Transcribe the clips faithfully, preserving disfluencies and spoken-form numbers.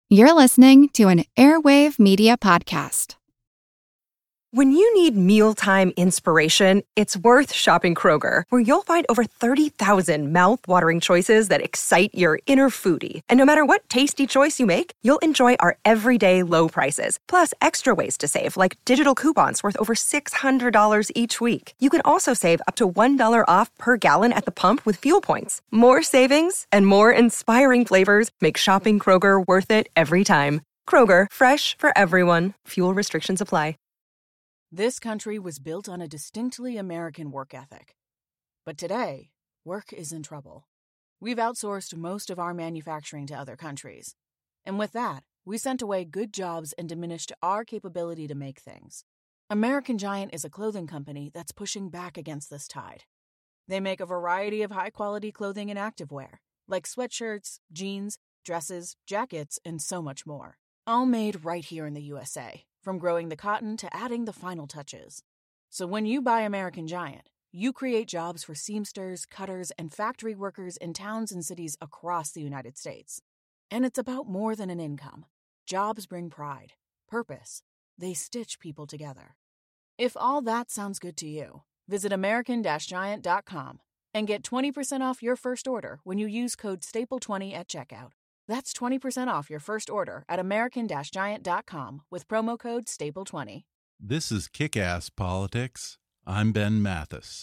You're listening to an Airwave Media Podcast. When you need mealtime inspiration, it's worth shopping Kroger, where you'll find over thirty thousand mouth-watering choices that excite your inner foodie. And no matter what tasty choice you make, you'll enjoy our everyday low prices, plus extra ways to save, like digital coupons worth over six hundred dollars each week. You can also save up to one dollar off per gallon at the pump with fuel points. More savings and more inspiring flavors make shopping Kroger worth it every time. Kroger, fresh for everyone. Fuel restrictions apply. This country was built on a distinctly American work ethic. But today, work is in trouble. We've outsourced most of our manufacturing to other countries. And with that, we sent away good jobs and diminished our capability to make things. American Giant is a clothing company that's pushing back against this tide. They make a variety of high-quality clothing and activewear, like sweatshirts, jeans, dresses, jackets, and so much more. All made right here in the U S A. From growing the cotton to adding the final touches. So when you buy American Giant, you create jobs for seamsters, cutters, and factory workers in towns and cities across the United States. And it's about more than an income. Jobs bring pride, purpose. They stitch people together. If all that sounds good to you, visit American Giant dot com and get twenty percent off your first order when you use code staple twenty at checkout. That's twenty percent off your first order at American Giant dot com with promo code staple twenty. This is Kick-Ass Politics. I'm Ben Mathis.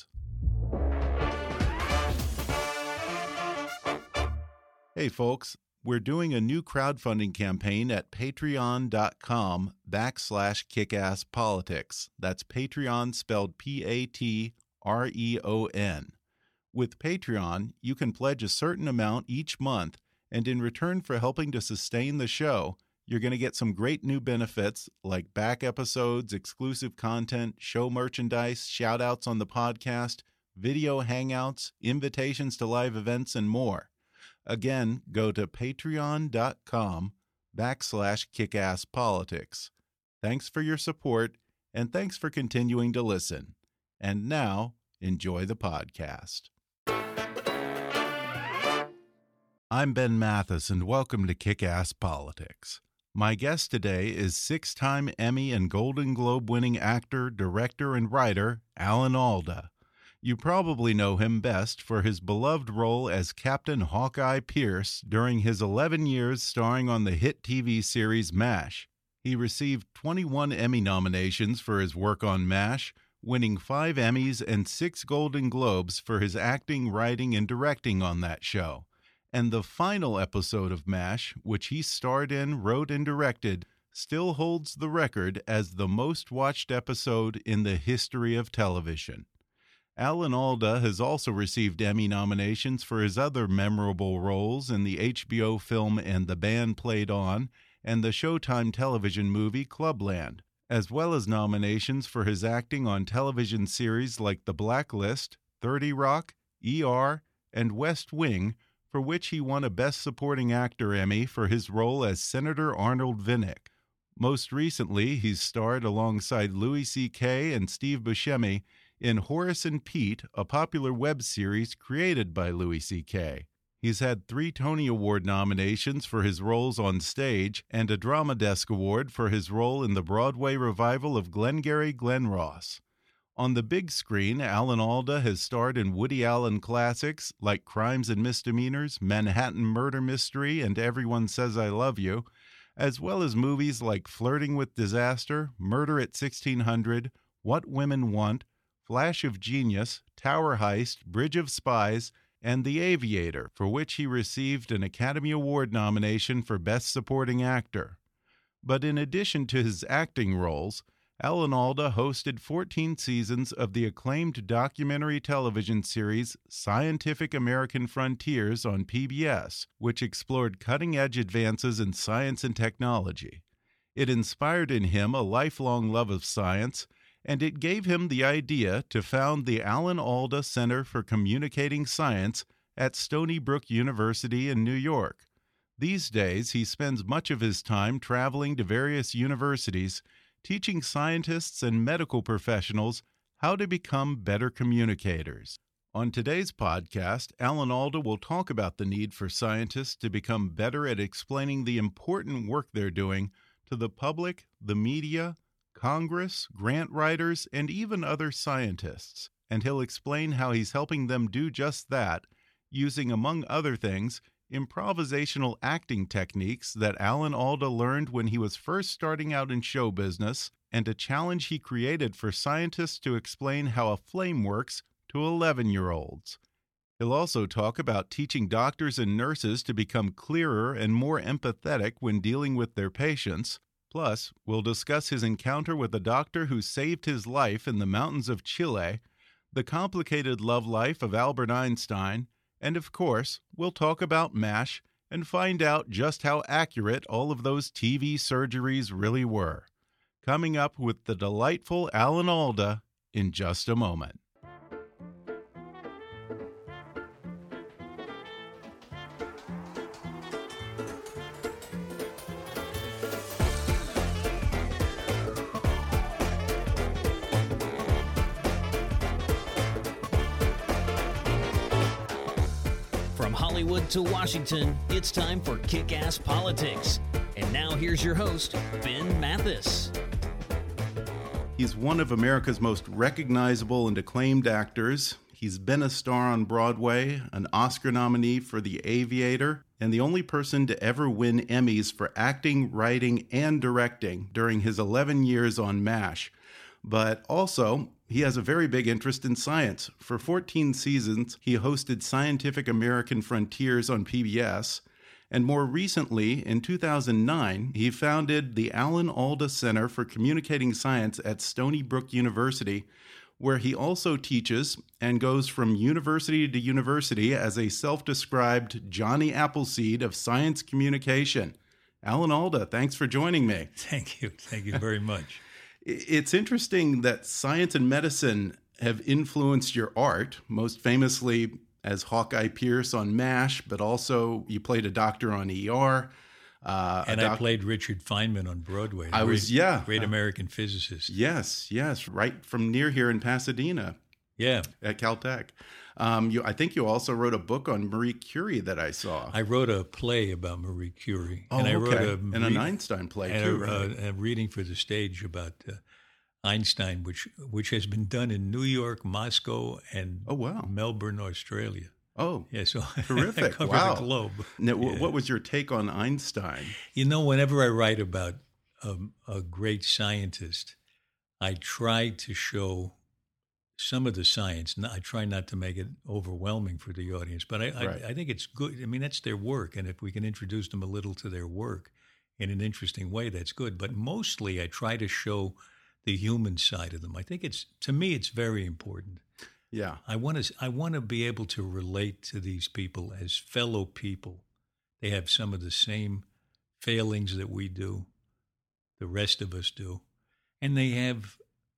Hey folks, we're doing a new crowdfunding campaign at patreon.com backslash kickasspolitics. That's Patreon spelled P A T R E O N. With Patreon, you can pledge a certain amount each month, and in return for helping to sustain the show, you're going to get some great new benefits like back episodes, exclusive content, show merchandise, shout-outs on the podcast, video hangouts, invitations to live events, and more. Again, go to patreon.com backslash kickasspolitics. Thanks for your support, and thanks for continuing to listen. And now, enjoy the podcast. I'm Ben Mathis, and welcome to Kick-Ass Politics. My guest today is six-time Emmy and Golden Globe-winning actor, director, and writer Alan Alda. You probably know him best for his beloved role as Captain Hawkeye Pierce during his eleven years starring on the hit T V series MASH. He received twenty-one Emmy nominations for his work on MASH, winning five Emmys and six Golden Globes for his acting, writing, and directing on that show. And the final episode of MASH, which he starred in, wrote, and directed, still holds the record as the most watched episode in the history of television. Alan Alda has also received Emmy nominations for his other memorable roles in the H B O film And the Band Played On and the Showtime television movie Clubland, as well as nominations for his acting on television series like The Blacklist, thirty Rock, E R, and West Wing, for which he won a Best Supporting Actor Emmy for his role as Senator Arnold Vinnick. Most recently, he's starred alongside Louis C K and Steve Buscemi in Horace and Pete, a popular web series created by Louis C K. He's had three Tony Award nominations for his roles on stage and a Drama Desk Award for his role in the Broadway revival of Glengarry Glen Ross. On the big screen, Alan Alda has starred in Woody Allen classics like Crimes and Misdemeanors, Manhattan Murder Mystery, and Everyone Says I Love You, as well as movies like Flirting with Disaster, Murder at sixteen hundred, What Women Want, Flash of Genius, Tower Heist, Bridge of Spies, and The Aviator, for which he received an Academy Award nomination for Best Supporting Actor. But in addition to his acting roles, Alan Alda hosted fourteen seasons of the acclaimed documentary television series Scientific American Frontiers on P B S, which explored cutting-edge advances in science and technology. It inspired in him a lifelong love of science, and it gave him the idea to found the Alan Alda Center for Communicating Science at Stony Brook University in New York. These days, he spends much of his time traveling to various universities, teaching scientists and medical professionals how to become better communicators. On today's podcast, Alan Alda will talk about the need for scientists to become better at explaining the important work they're doing to the public, the media, Congress, grant writers, and even other scientists. And he'll explain how he's helping them do just that, using, among other things, improvisational acting techniques that Alan Alda learned when he was first starting out in show business, and a challenge he created for scientists to explain how a flame works to eleven-year-olds. He'll also talk about teaching doctors and nurses to become clearer and more empathetic when dealing with their patients. Plus, we'll discuss his encounter with a doctor who saved his life in the mountains of Chile, the complicated love life of Albert Einstein, and of course, we'll talk about MASH and find out just how accurate all of those T V surgeries really were. Coming up with the delightful Alan Alda in just a moment. From Hollywood to Washington, it's time for Kick-Ass Politics. And now here's your host, Ben Mathis. He's one of America's most recognizable and acclaimed actors. He's been a star on Broadway, an Oscar nominee for The Aviator, and the only person to ever win Emmys for acting, writing, and directing during his eleven years on MASH. But also, he has a very big interest in science. For fourteen seasons, he hosted Scientific American Frontiers on P B S. And more recently, in two thousand nine, he founded the Alan Alda Center for Communicating Science at Stony Brook University, where he also teaches and goes from university to university as a self-described Johnny Appleseed of science communication. Alan Alda, thanks for joining me. Thank you. Thank you very much. It's interesting that science and medicine have influenced your art, most famously as Hawkeye Pierce on MASH, but also you played a doctor on E R. Uh, and I played Richard Feynman on Broadway. I great, was, yeah. Great American physicist. Yes, yes, right from near here in Pasadena. Yeah. At Caltech. Um, you, I think you also wrote a book on Marie Curie that I saw. I wrote a play about Marie Curie. Oh, and I okay. wrote a and an Einstein play, and too, a, right? a, a reading for the stage about uh, Einstein, which which has been done in New York, Moscow, and oh, wow. Melbourne, Australia. Oh, yeah, so terrific. I covered wow. the globe. Now, yeah. What was your take on Einstein? You know, whenever I write about um, a great scientist, I try to show some of the science. I try not to make it overwhelming for the audience, but I, right. I, I think it's good. I mean, that's their work, and if we can introduce them a little to their work in an interesting way, that's good. But mostly I try to show the human side of them. I think it's, to me, it's very important. Yeah. I want to I want to be able to relate to these people as fellow people. They have some of the same failings that we do, the rest of us do, and they have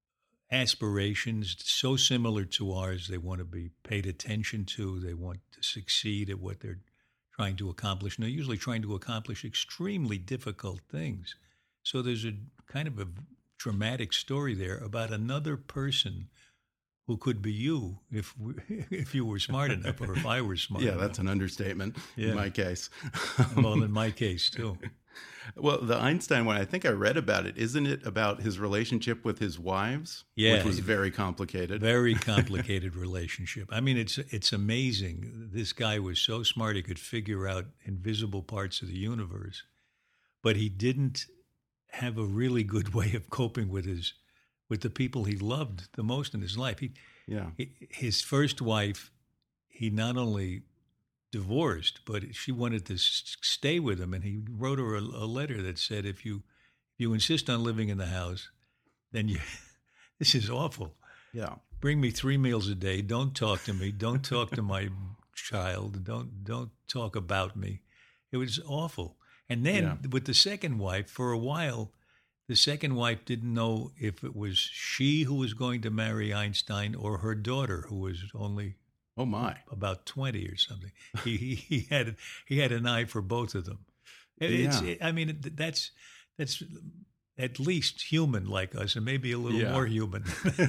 aspirations so similar to ours. They want to be paid attention to. They want to succeed at what they're trying to accomplish. And they're usually trying to accomplish extremely difficult things. So there's a kind of a dramatic story there about another person who could be you if we, if you were smart enough, or if I were smart yeah, enough. Yeah, that's an understatement yeah. in my case. Well, in my case, too. Well, the Einstein one, I think I read about it. Isn't it about his relationship with his wives? Yeah. Which was very complicated. Very complicated relationship. I mean, it's it's amazing. This guy was so smart he could figure out invisible parts of the universe, but he didn't have a really good way of coping with his with the people he loved the most in his life. He, yeah. He, his first wife, he not only divorced, but she wanted to s- stay with him, and he wrote her a, a letter that said, "If you if you insist on living in the house, then you this is awful. Yeah, bring me three meals a day. Don't talk to me. Don't talk to my child. Don't don't talk about me." It was awful. And then yeah. with the second wife, for a while, the second wife didn't know if it was she who was going to marry Einstein or her daughter, who was only oh my about twenty or something. he, he he had he had an eye for both of them. It, yeah. It's it, I mean it, that's that's at least human like us, and maybe a little Yeah. more human.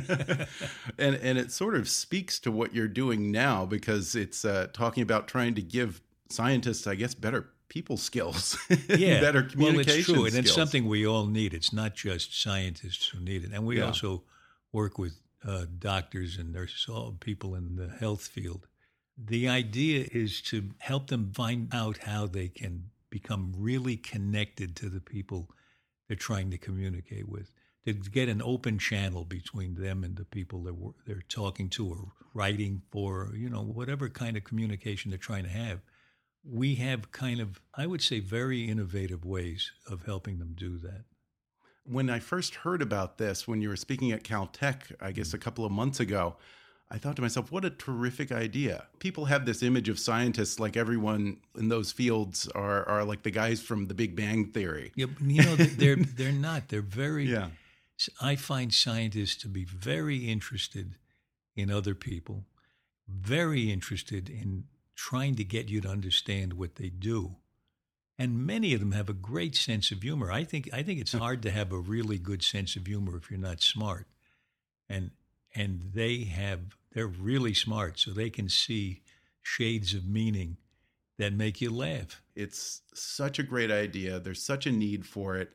and and it sort of speaks to what you're doing now, because it's uh, talking about trying to give scientists, I guess, better people skills, Yeah, better communication well, it's true, and skills. it's something we all need. It's not just scientists who need it, and we Yeah. also work with uh, doctors and nurses, all people in the health field. The idea is to help them find out how they can become really connected to the people they're trying to communicate with, to get an open channel between them and the people they're, they're talking to or writing for, you know, whatever kind of communication they're trying to have. We have kind of, I would say, very innovative ways of helping them do that. When I first heard about this, when you were speaking at Caltech, I guess a couple of months ago, I thought to myself, what a terrific idea. People have this image of scientists like everyone in those fields are, are like the guys from the Big Bang Theory. Yeah, you know, they're they're not. They're very. Yeah. I find scientists to be very interested in other people, very interested in trying to get you to understand what they do, and many of them have a great sense of humor. I think I think it's hard to have a really good sense of humor if you're not smart, and and they have. They're really smart, so they can see shades of meaning that make you laugh. It's such a great idea. There's such a need for it.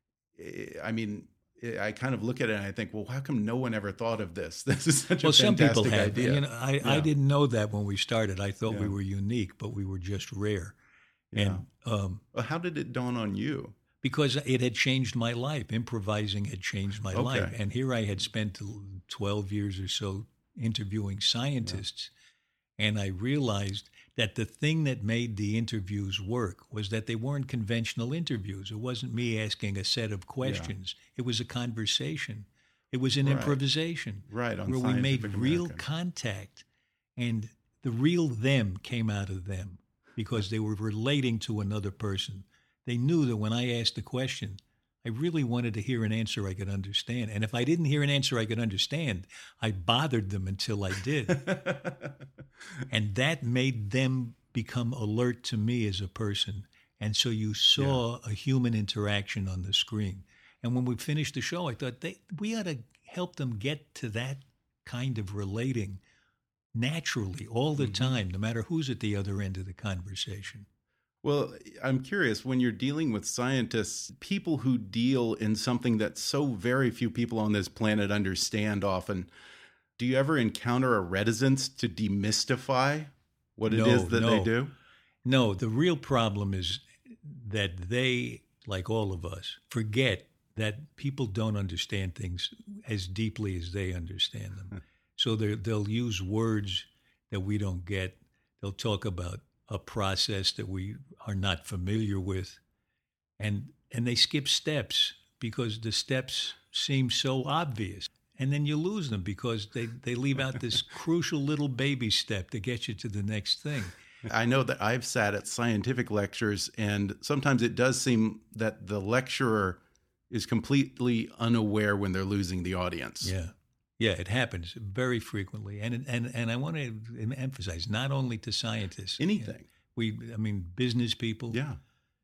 I mean, I kind of look at it and I think, well, how come no one ever thought of this? This is such well, a some fantastic people have. idea. You know, I, Yeah. I didn't know that when we started. I thought Yeah. we were unique, but we were just rare. Yeah. And um, Well, how did it dawn on you? because it had changed my life. Improvising had changed my Okay. life. And here I had spent twelve years or so interviewing scientists. And I realized that the thing that made the interviews work was that they weren't conventional interviews. It wasn't me asking a set of questions. It was a conversation. It was an Right. improvisation. Right, on where we made Scientific real American. contact. And the real them came out of them because they were relating to another person. They knew that when I asked a question, I really wanted to hear an answer I could understand. And if I didn't hear an answer I could understand, I bothered them until I did. And that made them become alert to me as a person. And so you saw a human interaction on the screen. And when we finished the show, I thought they, we ought to help them get to that kind of relating naturally all the time, no matter who's at the other end of the conversation. Well, I'm curious, when you're dealing with scientists, people who deal in something that so very few people on this planet understand often, do you ever encounter a reticence to demystify what it No, is that no. they do? No, the real problem is that they, like all of us, forget that people don't understand things as deeply as they understand them. So they're- they'll use words that we don't get. They'll talk about a process that we are not familiar with, and and they skip steps because the steps seem so obvious. And then you lose them because they, they leave out this crucial little baby step to get you to the next thing. I know that I've sat at scientific lectures, and sometimes it does seem that the lecturer is completely unaware when they're losing the audience. Yeah. Yeah, it happens very frequently. And and and I want to emphasize, not only to scientists. Anything. We, I mean, business people. Yeah.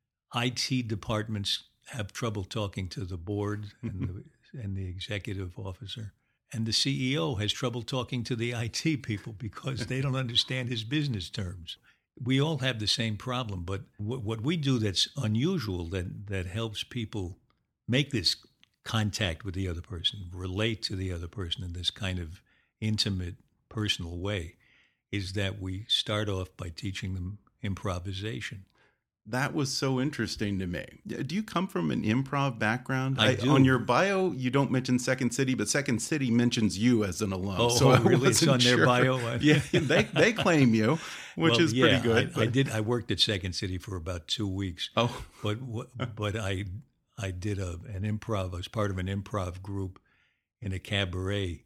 I T departments have trouble talking to the board and the, and the executive officer. And the C E O has trouble talking to the I T people because they don't understand his business terms. We all have the same problem, but what, what we do that's unusual, that, that helps people make this contact with the other person, relate to the other person in this kind of intimate, personal way, is that we start off by teaching them improvisation. That was so interesting to me. Do you come from an improv background? I do. On your bio, you don't mention Second City, but Second City mentions you as an alum. Oh, so I really? It's wasn't on their sure. bio? Yeah, they they claim you, which Well, is yeah, pretty good. I, I but- did. I worked at Second City for about two weeks. Oh, but but I I did a an improv. I was part of an improv group in a cabaret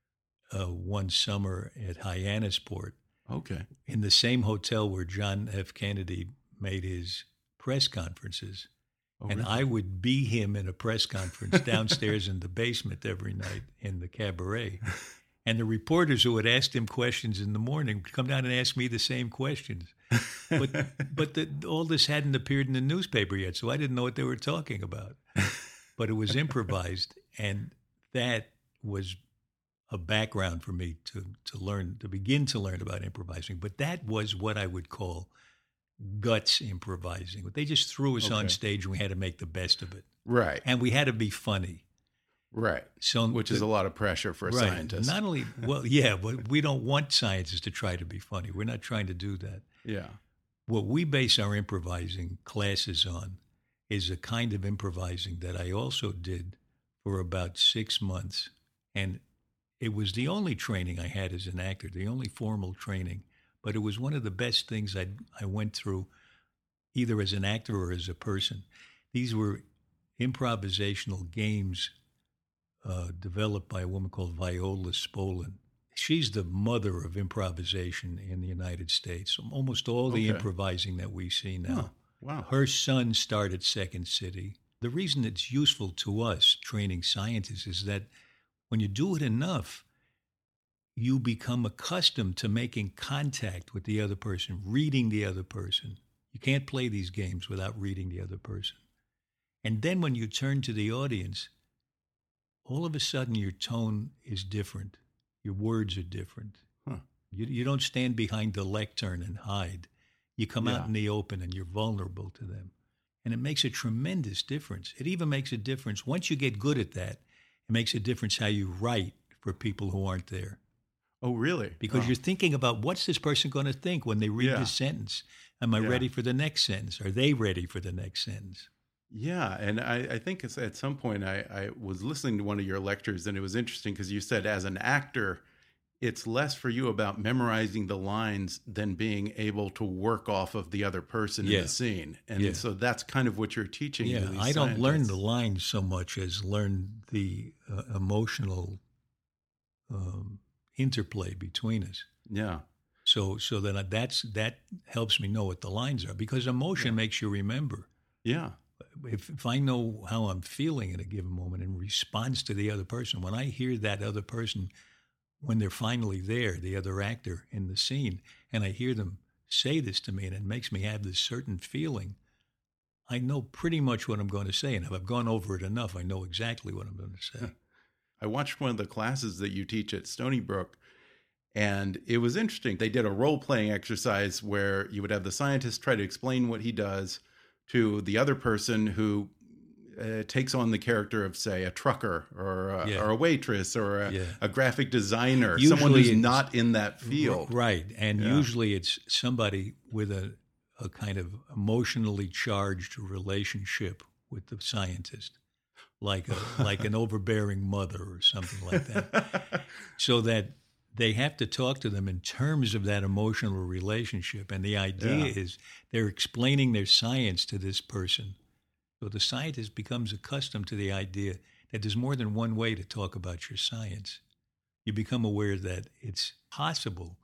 uh, one summer at Hyannisport, okay. in the same hotel where John F. Kennedy made his press conferences. Oh, and really? I would be him in a press conference downstairs in the basement every night in the cabaret. And the reporters who had asked him questions in the morning would come down and ask me the same questions. But but the, all this hadn't appeared in the newspaper yet, so I didn't know what they were talking about. but it was improvised, and that was a background for me to to learn, to begin to learn about improvising. But that was what I would call guts improvising. They just threw us Okay. on stage, and we had to make the best of it, Right. and we had to be funny. Right. So, Which is a lot of pressure for a right. scientist. Not only, well, yeah, but we don't want scientists to try to be funny. We're not trying to do that. Yeah. What we base our improvising classes on is a kind of improvising that I also did for about six months. And it was the only training I had as an actor, the only formal training. But it was one of the best things I I went through, either as an actor or as a person. These were improvisational games uh, developed by a woman called Viola Spolin. She's the mother of improvisation in the United States. Almost all the Okay. improvising that we see now. Huh. Wow. Her son started Second City. The reason it's useful to us training scientists is that when you do it enough, you become accustomed to making contact with the other person, reading the other person. You can't play these games without reading the other person. And then when you turn to the audience, all of a sudden your tone is different. Your words are different. Huh. You, you don't stand behind the lectern and hide. You come Yeah. out in the open and you're vulnerable to them. And it makes a tremendous difference. It even makes a difference. Once you get good at that, it makes a difference how you write for people who aren't there. Oh, really? Because Oh. you're thinking about what's this person going to think when they read Yeah. this sentence? Am I Yeah. ready for the next sentence? Are they ready for the next sentence? Yeah, and I, I think it's, at some point I, I was listening to one of your lectures, and it was interesting because you said as an actor, it's less for you about memorizing the lines than being able to work off of the other person Yeah. in the scene. And Yeah. so that's kind of what you're teaching. to Yeah, these I don't learn scientists. the lines so much as learn the uh, emotional um, interplay between us. Yeah, So, so that I, that's that helps me know what the lines are, because emotion Yeah. makes you remember. yeah, If, if I know how I'm feeling at a given moment in response to the other person, when I hear that other person, when they're finally there, the other actor in the scene, and I hear them say this to me, and it makes me have this certain feeling, I know pretty much what I'm going to say. And if I've gone over it enough, I know exactly what I'm going to say. I watched one of the classes that you teach at Stony Brook, and it was interesting. They did a role-playing exercise where you would have the scientist try to explain what he does to the other person who uh, takes on the character of, say, a trucker or a, Yeah. or a waitress or a, Yeah. a graphic designer, Usually someone who's it's- not in that field. Right. And Yeah. usually it's somebody with a, a kind of emotionally charged relationship with the scientist, like a, like an overbearing mother or something like that. So that they have to talk to them in terms of that emotional relationship. And the idea Yeah. is they're explaining their science to this person. So the scientist becomes accustomed to the idea that there's more than one way to talk about your science. You become aware that it's possible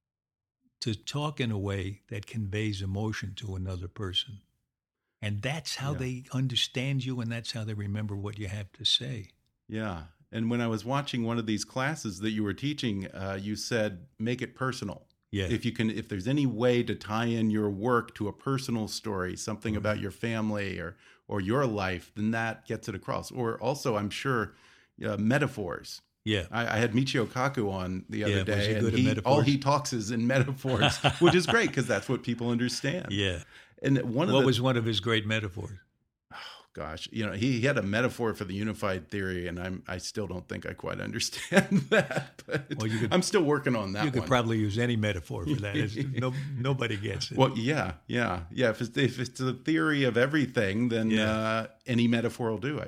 to talk in a way that conveys emotion to another person. And that's how Yeah. they understand you, and that's how they remember what you have to say. Yeah. And when I was watching one of these classes that you were teaching, uh, you said, make it personal. Yeah. If you can, if there's any way to tie in your work to a personal story, something about your family or or your life, then that gets it across. Or also, I'm sure, uh, metaphors. Yeah. I, I had Michio Kaku on the Yeah, other was day, he and good at he, metaphors? all he talks is in metaphors, which is great because that's what people understand. Yeah. And one of What the, was one of his great metaphors? gosh, you know, he, he had a metaphor for the unified theory, and I'm I still don't think I quite understand that. But Well, you could- I'm still working on that You could one. probably use any metaphor for that. It's, no, nobody gets it. Well, yeah, yeah, yeah. If it's, if it's the theory of everything, then Yeah. uh, any metaphor will do, I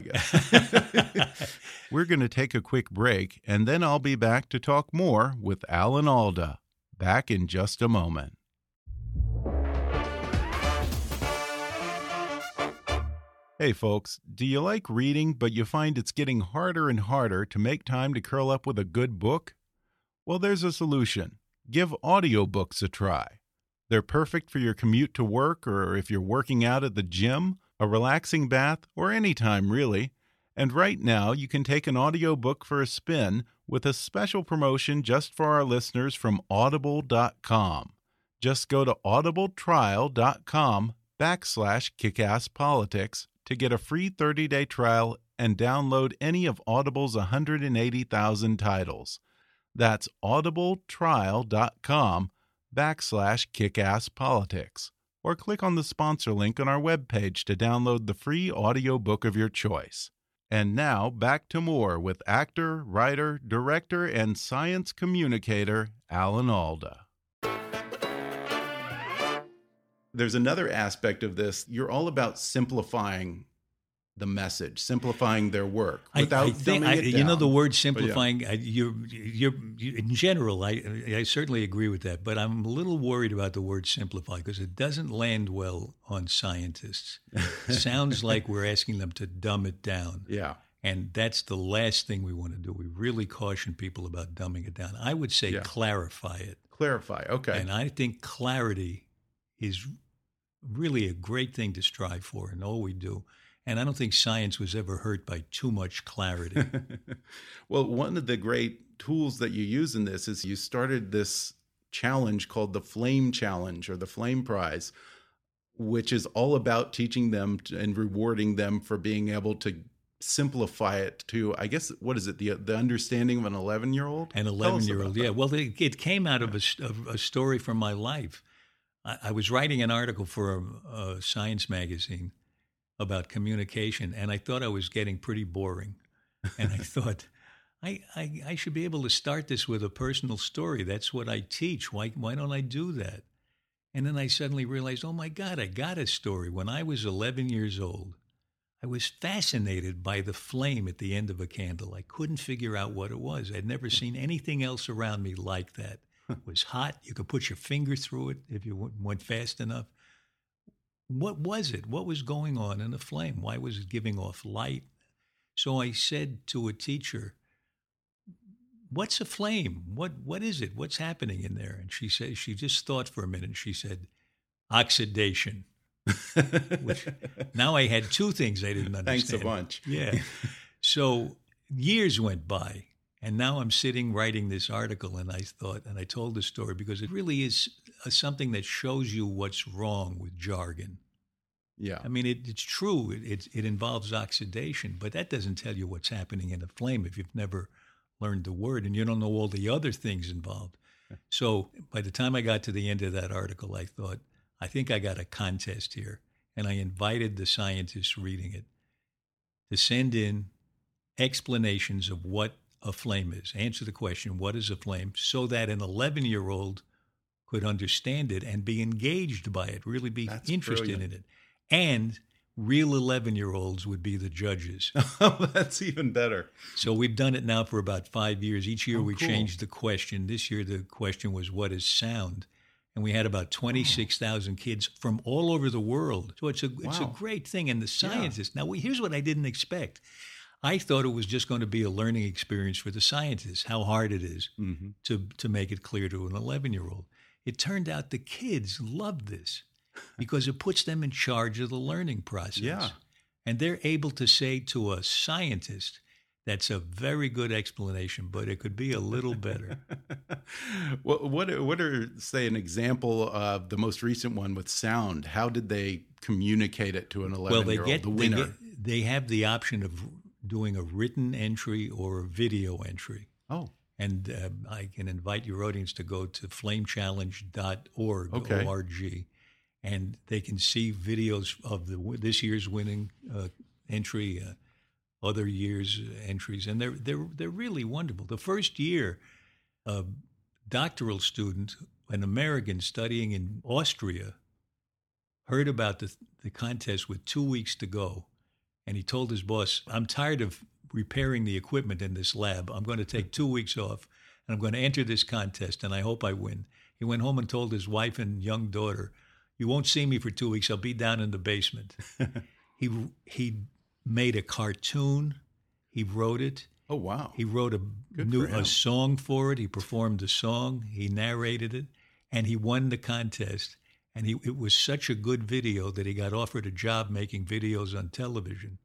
guess. We're going to take a quick break, and then I'll be back to talk more with Alan Alda. Back in just a moment. Hey folks, do you like reading, but you find it's getting harder and harder to make time to curl up with a good book? Well, there's a solution. Give audiobooks a try. They're perfect for your commute to work, or if you're working out at the gym, a relaxing bath, or any time really. And right now, you can take an audiobook for a spin with a special promotion just for our listeners from audible dot com. Just go to audibletrial dot com backslash kickasspolitics to get a free thirty-day trial and download any of Audible's one hundred eighty thousand titles. That's audibletrial.com backslash kickasspolitics. Or click on the sponsor link on our webpage to download the free audiobook of your choice. And now, back to more with actor, writer, director, and science communicator, Alan Alda. There's another aspect of this. You're all about simplifying the message, simplifying their work without I, I think, dumbing I, it down. You know, the word simplifying, yeah. I, you're, you're, you, in general, I, I certainly agree with that, but I'm a little worried about the word simplify because it doesn't land well on scientists. It sounds like we're asking them to dumb it down. Yeah. And that's the last thing we want to do. We really caution people about dumbing it down. I would say yeah. clarify it. Clarify, okay. And I think clarity is really a great thing to strive for in all we do. And I don't think science was ever hurt by too much clarity. Well, one of the great tools that you use in this is you started this challenge called the Flame Challenge or the Flame Prize, which is all about teaching them to, and rewarding them for being able to simplify it to, I guess, what is it, the the understanding of an eleven-year-old? An eleven-year-old, yeah. Well, it, it came out of a, of a story from my life. I, I was writing an article for a, a science magazine about communication, and I thought I was getting pretty boring. And I thought, I, I I should be able to start this with a personal story. That's what I teach. Why why don't I do that? And then I suddenly realized, oh my God, I got a story. When I was eleven years old, I was fascinated by the flame at the end of a candle. I couldn't figure out what it was. I'd never seen anything else around me like that. It was hot. You could put your finger through it if you went fast enough. What was it? What was going on in the flame? Why was it giving off light? So I said to a teacher, what's a flame? What What is it? What's happening in there? And she said, she just thought for a minute and she said, oxidation. Which, now I had two things I didn't understand. Thanks a bunch. Yeah. So years went by. And now I'm sitting writing this article, and I thought, and I told the story because it really is a, something that shows you what's wrong with jargon. Yeah. I mean, it, it's true. It, it, it involves oxidation, but that doesn't tell you what's happening in a flame if you've never learned the word and you don't know all the other things involved. So by the time I got to the end of that article, I thought, I think I got a contest here. And I invited the scientists reading it to send in explanations of what a flame is. Answer the question, what is a flame? So that an eleven-year-old could understand it and be engaged by it, really be That's interested brilliant. in it. And real eleven-year-olds would be the judges. Oh, that's even better. So we've done it now for about five years. Each year Oh, we cool. changed the question. This year the question was, what is sound? And we had about twenty-six thousand kids from all over the world. So it's a it's a Wow. great thing. And the scientists, now we, here's what I didn't expect. I thought it was just going to be a learning experience for the scientists, how hard it is Mm-hmm. to, to make it clear to an eleven-year-old. It turned out the kids loved this because it puts them in charge of the learning process. Yeah. And they're able to say to a scientist, that's a very good explanation, but it could be a little better. What what are, what are say an example of the most recent one with sound? How did they communicate it to an Well, they eleven-year-old? get, The they winner. get they have the option of doing a written entry or a video entry. Oh, And uh, I can invite your audience to go to flame challenge dot org, Okay. O R G, and they can see videos of the this year's winning uh, entry, uh, other years' entries, and they're they're they're really wonderful. The first year, a doctoral student, an American studying in Austria, heard about the the contest with two weeks to go, and he told his boss, "I'm tired of repairing the equipment in this lab. I'm going to take two weeks off, and I'm going to enter this contest, and I hope I win." He went home and told his wife and young daughter, "You won't see me for two weeks. I'll be down in the basement." he he made a cartoon. He wrote it. oh wow. He wrote a Good new for him. a song for it. He performed the song. He narrated it, and he won the contest. And he, it was such a good video that he got offered a job making videos on television.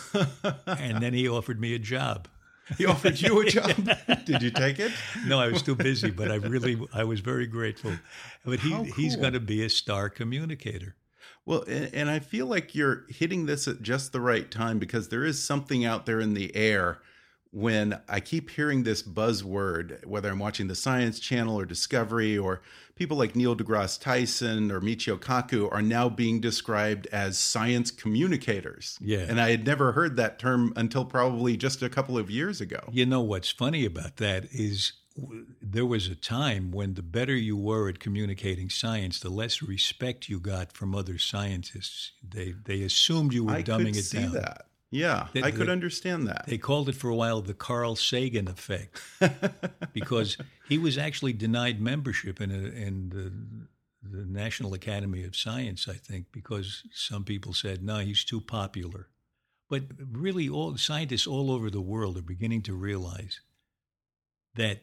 And then he offered me a job. He offered you a job. Did you take it? No, I was too busy, but I really, I was very grateful. But he, How he's cool. going to be a star communicator. Well, and, and I feel like you're hitting this at just the right time, because there is something out there in the air when I keep hearing this buzzword, whether I'm watching the Science Channel or Discovery, or people like Neil deGrasse Tyson or Michio Kaku are now being described as science communicators. Yeah. And I had never heard that term until probably just a couple of years ago. You know, what's funny about that is there was a time when the better you were at communicating science, the less respect you got from other scientists. They they assumed you were I dumbing could it see down. that. Yeah, They- I could they- understand that. They called it for a while the Carl Sagan effect, because he was actually denied membership in, a, in the, the National Academy of Science, I think, because some people said, no, he's too popular. But really, all scientists all over the world are beginning to realize that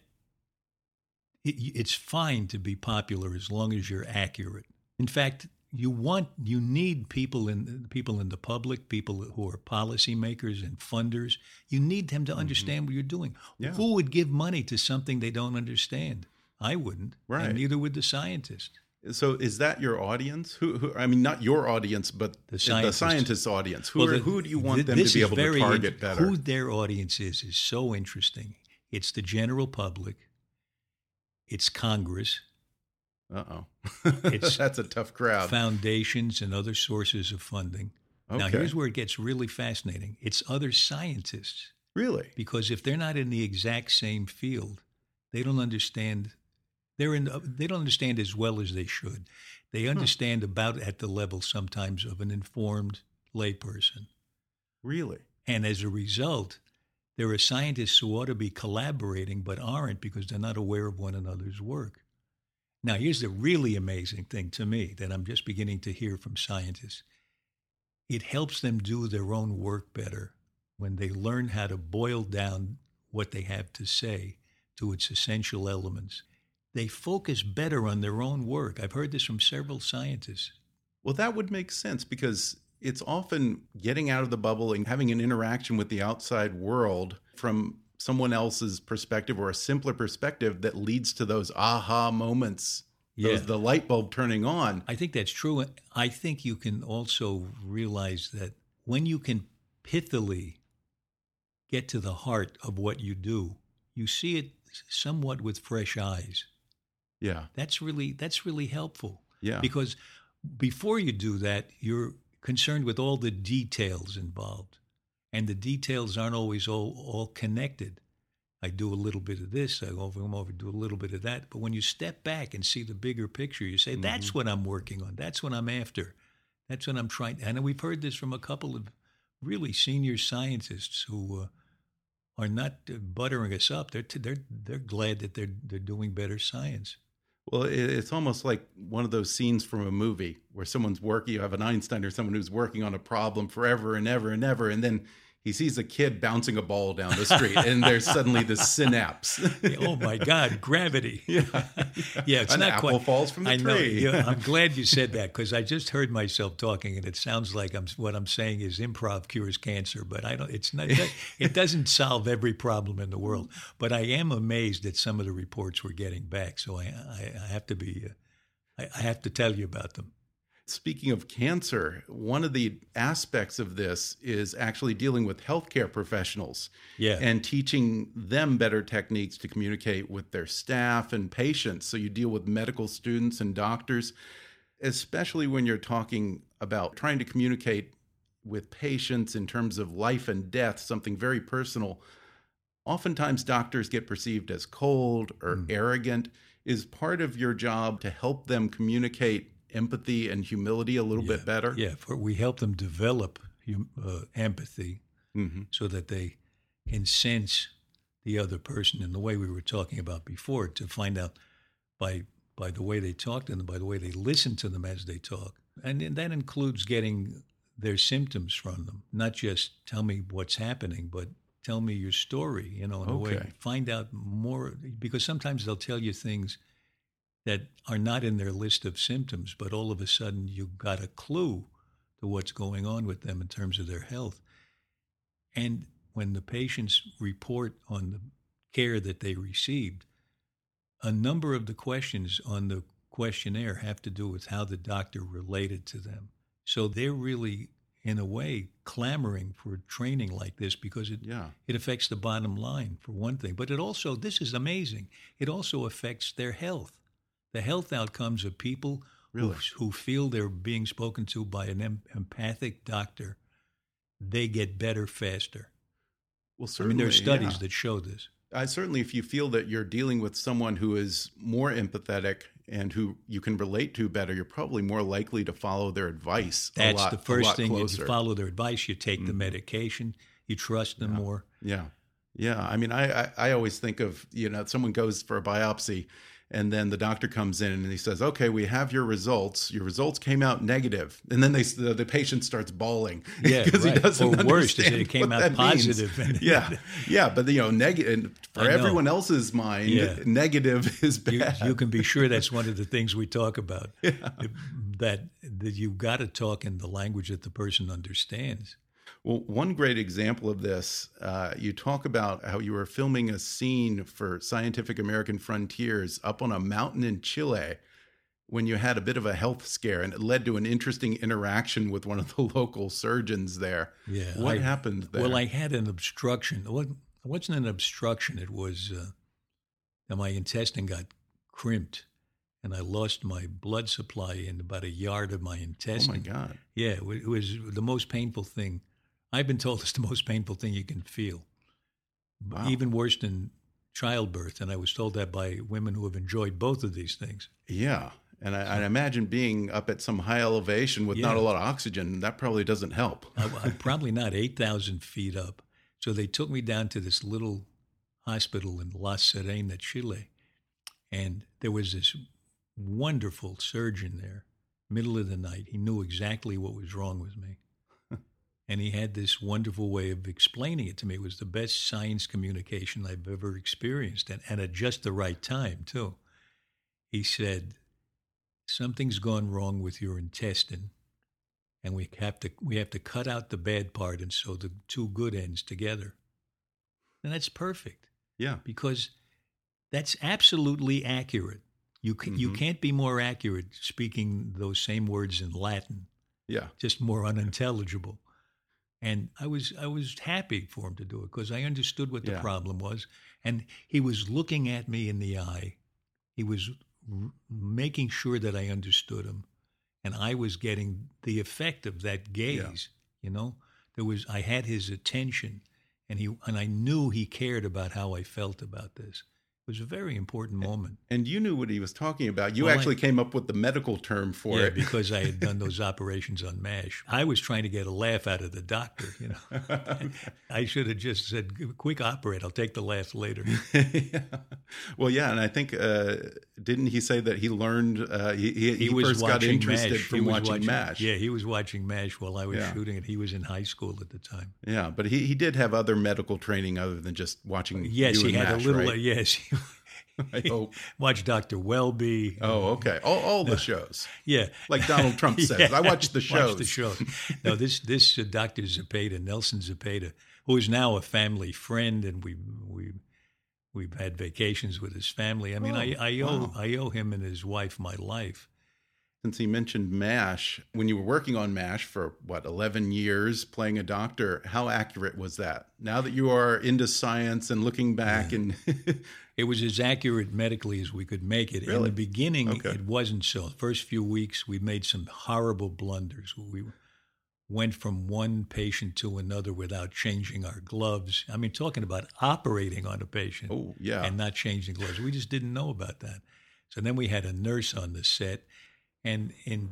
it, it's fine to be popular as long as you're accurate. In fact, you want, you need people in people in the public, people who are policymakers and funders. You need them to understand mm-hmm. what you're doing. Yeah. Who would give money to something they don't understand? I wouldn't, right? And neither would the scientist. So, is that your audience? Who, who I mean, not your audience, but the scientist, the scientist's audience. Who, well, are, the, who do you want th- them to be able to target in, better? Who their audience is is so interesting. It's the general public. It's Congress. Uh-oh. It's That's a tough crowd. Foundations and other sources of funding. Okay. Now, here's where it gets really fascinating. It's other scientists. Really? Because if they're not in the exact same field, they don't understand. They're in. They don't understand as well as they should. They understand hmm. about at the level sometimes of an informed layperson. Really? And as a result, there are scientists who ought to be collaborating but aren't because they're not aware of one another's work. Now, here's the really amazing thing to me that I'm just beginning to hear from scientists. It helps them do their own work better when they learn how to boil down what they have to say to its essential elements. They focus better on their own work. I've heard this from several scientists. Well, that would make sense, because it's often getting out of the bubble and having an interaction with the outside world from someone else's perspective or a simpler perspective that leads to those aha moments, yeah. those, the light bulb turning on. I think that's true. I think you can also realize that when you can pithily get to the heart of what you do, you see it somewhat with fresh eyes. Yeah. That's really that's really helpful. Yeah. Because before you do that, you're concerned with all the details involved. And the details aren't always all, all connected. I do a little bit of this, I go over, come over, do a little bit of that. But when you step back and see the bigger picture, you say, that's mm-hmm. what I'm working on. That's what I'm after. That's what I'm trying. And we've heard this from a couple of really senior scientists who uh, are not buttering us up. They're, t- they're, they're glad that they're, they're doing better science. Well, it's almost like one of those scenes from a movie where someone's working, you have an Einstein or someone who's working on a problem forever and ever and ever, and then he sees a kid bouncing a ball down the street, and there's suddenly this synapse. Oh, my God, gravity. Yeah, yeah it's An not apple quite, falls from the I tree. know. Yeah, I'm glad you said that, because I just heard myself talking, and it sounds like I'm what I'm saying is improv cures cancer, but I don't. It's not. It doesn't solve every problem in the world. But I am amazed at some of the reports we're getting back. So I, I, I have to be. Uh, I, I have to tell you about them. Speaking of cancer, one of the aspects of this is actually dealing with healthcare professionals, yeah. and teaching them better techniques to communicate with their staff and patients. So you deal with medical students and doctors, especially when you're talking about trying to communicate with patients in terms of life and death, something very personal. Oftentimes doctors get perceived as cold or mm. arrogant. Is part of your job to help them communicate empathy and humility a little yeah, bit better? Yeah, for, we help them develop hum, uh, empathy mm-hmm. so that they can sense the other person in the way we were talking about before, to find out by by the way they talk to them, by the way they listen to them as they talk. And, and that includes getting their symptoms from them, not just tell me what's happening, but tell me your story, you know, in a okay. way. Find out more, because sometimes they'll tell you things that are not in their list of symptoms, but all of a sudden you got a clue to what's going on with them in terms of their health. And when the patients report on the care that they received, a number of the questions on the questionnaire have to do with how the doctor related to them. So they're really, in a way, clamoring for training like this because it Yeah. it affects the bottom line, for one thing. But it also, this is amazing, it also affects their health. The health outcomes of people Really? who, who feel they're being spoken to by an em- empathic doctor, they get better faster. Well, I certainly, mean, there are studies yeah. that show this. I certainly, if you feel that you're dealing with someone who is more empathetic and who you can relate to better, you're probably more likely to follow their advice. That's a lot, the a first lot thing. You closer. follow their advice. You take Mhm. the medication. You trust them Yeah. more. Yeah. Yeah. I mean, I, I, I always think of, you know, someone goes for a biopsy and then the doctor comes in and he says, okay, we have your results. Your results came out negative. And then they, the, the patient starts bawling Yeah, because right. he doesn't Or worse, understand it came what out that means. positive. yeah. Yeah. But, you know, negative for I know. everyone else's mind, Yeah. negative is You, bad. you can be sure that's one of the things we talk about. Yeah. That that you've got to talk in the language that the person understands. Well, one great example of this, uh, you talk about how you were filming a scene for Scientific American Frontiers up on a mountain in Chile when you had a bit of a health scare, and it led to an interesting interaction with one of the local surgeons there. Yeah. What I- happened there? Well, I had an obstruction. It wasn't, it wasn't an obstruction. It was uh, that my intestine got crimped, and I lost my blood supply in about a yard of my oh intestine. my God. Yeah, it wa- it was the most painful thing. I've been told it's the most painful thing you can feel. Wow. Even worse than childbirth. And I was told that by women who have enjoyed both of these things. Yeah. And I, I imagine being up at some high elevation with not Yeah. a lot of oxygen, that probably doesn't help. I, I'm probably not eight thousand feet up. So they took me down to this little hospital in La Serena, Chile. And there was this wonderful surgeon there, middle of the night. He knew exactly what was wrong with me. And he had this wonderful way of explaining it to me. It was the best science communication I've ever experienced, and, and at just the right time, too. He said, something's gone wrong with your intestine, and we have to we have to cut out the bad part and sew the two good ends together. And that's perfect, Yeah. because that's absolutely accurate. You can, you Mhm. can't be more accurate speaking those same words in Latin, Yeah. just more unintelligible. And I was I was happy for him to do it because I understood what the Yeah. problem was, and he was looking at me in the eye. He was r- making sure that I understood him, and I was getting the effect of that gaze. You know, there was I had his attention, and he and I knew he cared about how I felt about this. It was a very important moment. And you knew what he was talking about. You Well, I- actually came up with the medical term for Yeah, it. because I had done those operations on MASH. I was trying to get a laugh out of the doctor, you know. I should have just said, quick operate, I'll take the laugh later. yeah. Well, yeah, and I think uh, didn't he say that he learned uh, he, he, He, he was first got watching interested MASH. from He was watching, MASH? Yeah, he was watching MASH while I was Yeah. shooting it. He was in high school at the time. Yeah, but he, he did have other medical training other than just watching. Yes, you he and had MASH, a little, right? uh, yes. I hope. Watched Doctor Welby. Oh, okay. All, all the shows. Yeah. Like Donald Trump says, Yeah, I watch the shows. Watch the shows. No, this this uh, Doctor Zepeda, Nelson Zepeda, who is now a family friend, and we we we've had vacations with his family. I mean, Oh, I I owe wow. I owe him and his wife my life. Since he mentioned MASH, when you were working on MASH for, what, eleven years, playing a doctor, how accurate was that? Now that you are into science and looking back and... It was as accurate medically as we could make it. In Really? the beginning, Okay. it wasn't so. The first few weeks, we made some horrible blunders. We went from one patient to another without changing our gloves. I mean, talking about operating on a patient Oh, yeah. and not changing gloves. We just didn't know about that. So then we had a nurse on the set. And in,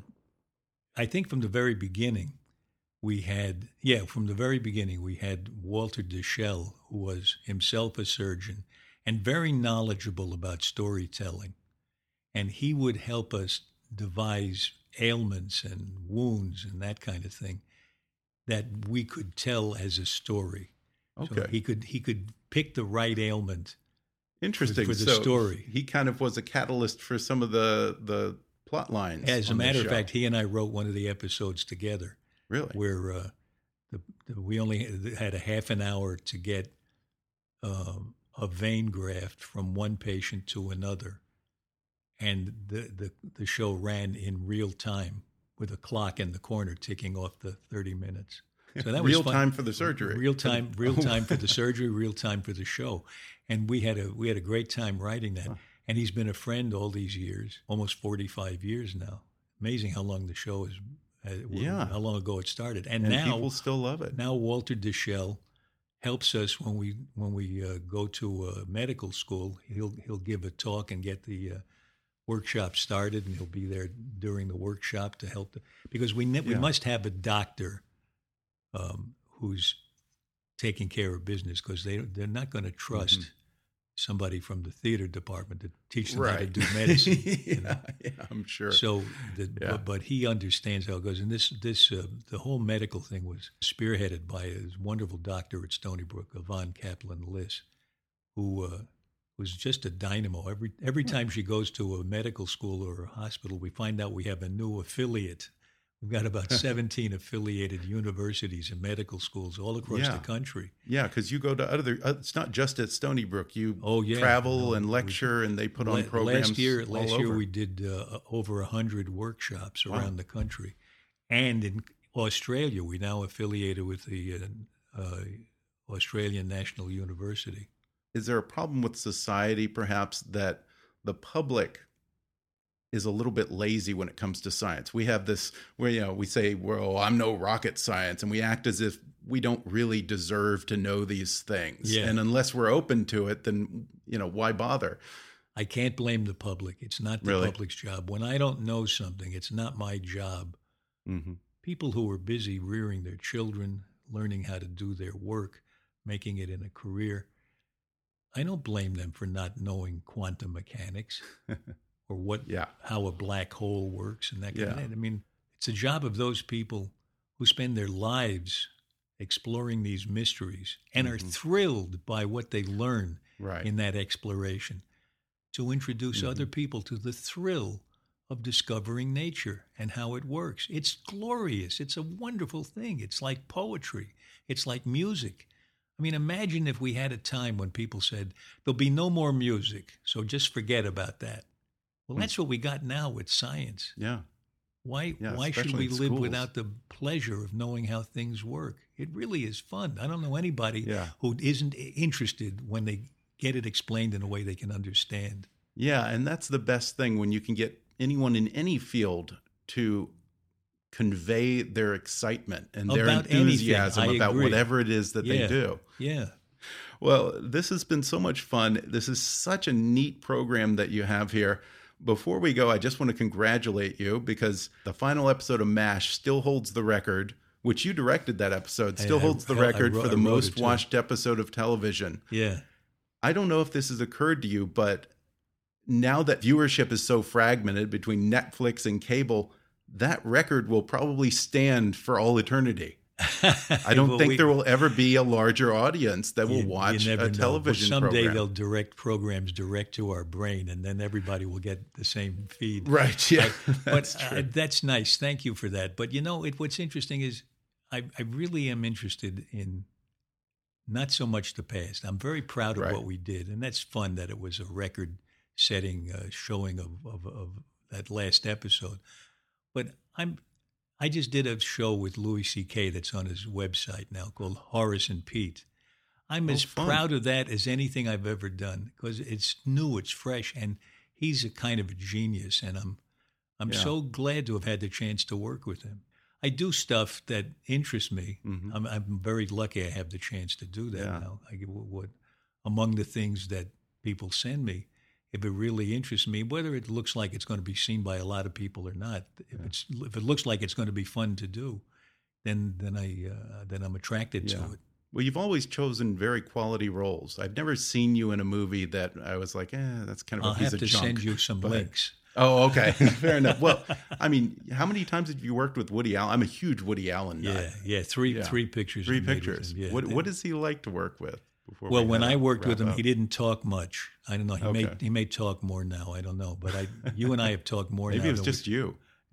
I think from the very beginning, we had, yeah, from the very beginning, we had Walter Deschel, who was himself a surgeon and very knowledgeable about storytelling. And he would help us devise ailments and wounds and that kind of thing that we could tell as a story. Okay. So he could he could pick the right ailment. Interesting. for the So story. He kind of was a catalyst for some of the, the plot lines. As a on the matter of show. fact, he and I wrote one of the episodes together. Really? Where uh, the, the, we only had a half an hour to get um, a vein graft from one patient to another, and the, the the show ran in real time with a clock in the corner ticking off the thirty minutes. So that was real fun. time for the surgery. Real time, real time for the surgery. Real time for the show, and we had a we had a great time writing that. Huh. And he's been a friend all these years, almost forty-five years now. Amazing how long the show is. Uh, yeah. How long ago it started, and, and now people still love it. Now Walter Deschel helps us when we when we uh, go to uh, medical school. He'll he'll give a talk and get the uh, workshop started, and he'll be there during the workshop to help. The, because we ne- yeah. we must have a doctor um, who's taking care of business, because they they're not going to trust mm-hmm. somebody from the theater department to teach them right. how to do medicine. yeah, you know? yeah, I'm sure. So, the, yeah. but, but he understands how it goes. And this, this, uh, the whole medical thing was spearheaded by a wonderful doctor at Stony Brook, Yvonne Kaplan-Liss, who uh, was just a dynamo. Every every time she goes to a medical school or a hospital, we find out we have a new affiliate. We've got about seventeen affiliated universities and medical schools all across yeah. the country. Yeah, because you go to other, uh, it's not just at Stony Brook. You oh, yeah. travel no, and lecture, we, and they put on la- programs Last year, all last over. year we did uh, over one hundred workshops wow. around the country. And in Australia, we now affiliated with the uh, uh, Australian National University. Is there a problem with society, perhaps, that the public is a little bit lazy when it comes to science? We have this where, you know, we say, well, I'm no rocket science, and we act as if we don't really deserve to know these things. Yeah. And unless we're open to it, then, you know, why bother? I can't blame the public. It's not the really? public's job. When I don't know something, it's not my job. Mm-hmm. People who are busy rearing their children, learning how to do their work, making it in a career, I don't blame them for not knowing quantum mechanics. Or what, yeah. how a black hole works and that kind yeah. of thing. I mean, it's a job of those people who spend their lives exploring these mysteries and mm-hmm. are thrilled by what they learn right. in that exploration, to introduce mm-hmm. other people to the thrill of discovering nature and how it works. It's glorious. It's a wonderful thing. It's like poetry. It's like music. I mean, imagine if we had a time when people said, there'll be no more music, so just forget about that. Well, that's what we got now with science. Yeah. Why yeah, why should we live schools. without the pleasure of knowing how things work? It really is fun. I don't know anybody yeah. who isn't interested when they get it explained in a way they can understand. Yeah, and that's the best thing, when you can get anyone in any field to convey their excitement and their about enthusiasm anything. I about agree. whatever it is that yeah. they do. Yeah. Well, this has been so much fun. This is such a neat program that you have here. Before we go, I just want to congratulate you, because the final episode of MASH still holds the record, which you directed that episode, still I, holds the I, record I wrote, for the most most watched episode of television. Yeah. I don't know if this has occurred to you, but now that viewership is so fragmented between Netflix and cable, that record will probably stand for all eternity. I don't well, think we, there will ever be a larger audience that will you, watch you a television well, someday program. they'll direct programs direct to our brain, and then everybody will get the same feed. Right, yeah. But, that's, but uh, that's nice. Thank you for that. But, you know, it, what's interesting is I, I really am interested in not so much the past. I'm very proud of right. what we did, and that's fun that it was a record-setting uh, showing of, of, of that last episode. But I'm... I just did a show with Louis C K that's on his website now called Horace and Pete. I'm oh, as fun. proud of that as anything I've ever done, because it's new, it's fresh, and he's a kind of a genius, and I'm I'm yeah. so glad to have had the chance to work with him. I do stuff that interests me. Mm-hmm. I'm, I'm very lucky I have the chance to do that yeah. now. I, what, among the things that people send me, if it really interests me, whether it looks like it's going to be seen by a lot of people or not, if yeah. it's if it looks like it's going to be fun to do, then then I uh, then I'm attracted yeah. to it. Well, you've always chosen very quality roles. I've never seen you in a movie that I was like, eh, that's kind of a I'll piece have of to junk. send you some but, links. Oh, okay, fair enough. Well, I mean, how many times have you worked with Woody Allen? I'm a huge Woody Allen nut. Yeah, yeah, three yeah. three pictures. Three I made pictures. with him. Yeah, what they, what does he like to work with? Before well, we when I worked with him, up? he didn't talk much. I don't know. He okay. may he may talk more now. I don't know. But I, you and I have talked more Maybe now. it was than just we, you.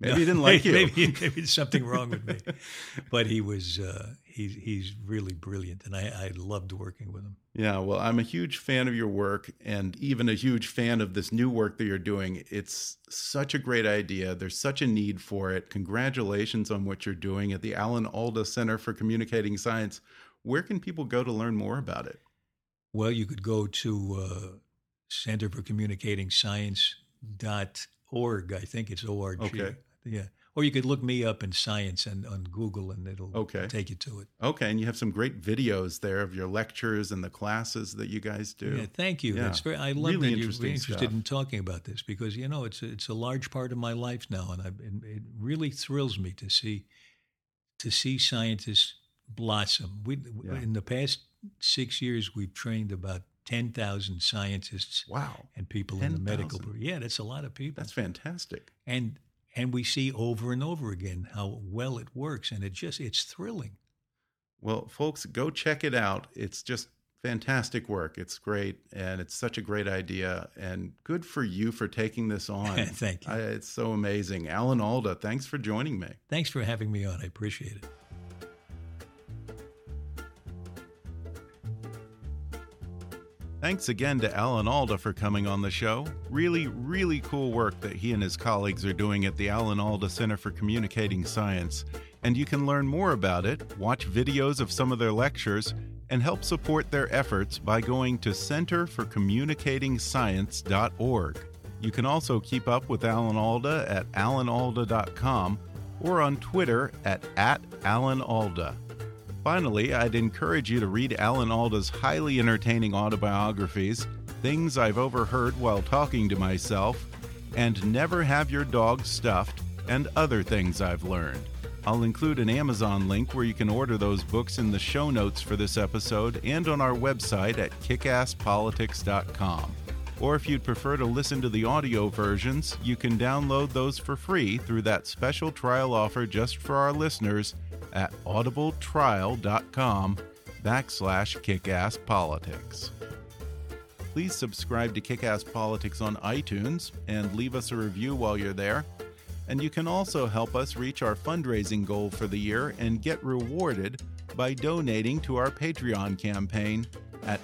Maybe he didn't like you. maybe, maybe there's something wrong with me. But he was, uh, he's, he's really brilliant, and I, I loved working with him. Yeah, well, I'm a huge fan of your work and even a huge fan of this new work that you're doing. It's such a great idea. There's such a need for it. Congratulations on what you're doing at the Alan Alda Center for Communicating Science. Where can people go to learn more about it? Well, you could go to uh, Center for Communicating Science dot org. I think it's O R G. Okay. Yeah. Or you could look me up in science and on Google, and it'll okay. take you to it. Okay, and you have some great videos there of your lectures and the classes that you guys do. Yeah, thank you. Yeah. That's very, I love really that you're interested stuff. in talking about this, because you know it's a, it's a large part of my life now, and, I've, and it really thrills me to see to see scientists blossom. We Yeah. in the past six years we've trained about ten thousand scientists. Wow. And people ten, in the medical. thousand. Yeah, that's a lot of people. That's fantastic. And and we see over and over again how well it works, and it just it's thrilling. Well, folks, go check it out. It's just fantastic work. It's great, and it's such a great idea, and good for you for taking this on. Thank you. I, it's so amazing. Alan Alda, thanks for joining me. Thanks for having me on. I appreciate it. Thanks again to Alan Alda for coming on the show. Really, really cool work that he and his colleagues are doing at the Alan Alda Center for Communicating Science. And you can learn more about it, watch videos of some of their lectures, and help support their efforts by going to center for communicating science dot org. You can also keep up with Alan Alda at alan alda dot com or on Twitter at, at Alan Alda. Finally, I'd encourage you to read Alan Alda's highly entertaining autobiographies, Things I've Overheard While Talking to Myself, and Never Have Your Dog Stuffed, and Other Things I've Learned. I'll include an Amazon link where you can order those books in the show notes for this episode and on our website at kick ass politics dot com. Or if you'd prefer to listen to the audio versions, you can download those for free through that special trial offer just for our listeners at audibletrial.com backslash kickasspolitics. Please subscribe to Kick-Ass Politics on iTunes and leave us a review while you're there. And you can also help us reach our fundraising goal for the year and get rewarded by donating to our Patreon campaign at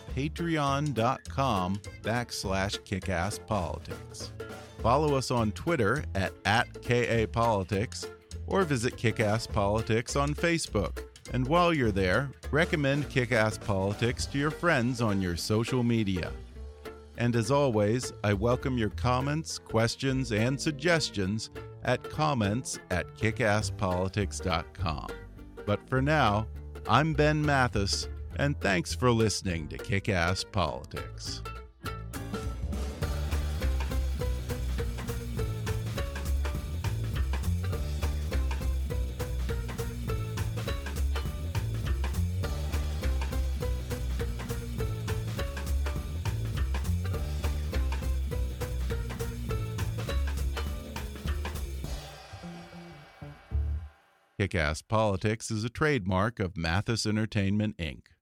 patreon.com backslash kickasspolitics. Follow us on Twitter at, at KAPolitics, or visit Kick-Ass Politics on Facebook. And while you're there, recommend Kick-Ass Politics to your friends on your social media. And as always, I welcome your comments, questions, and suggestions at comments at kick ass politics dot com. But for now, I'm Ben Mathis, and thanks for listening to Kick-Ass Politics. Kick-Ass Politics is a trademark of Mathis Entertainment, Incorporated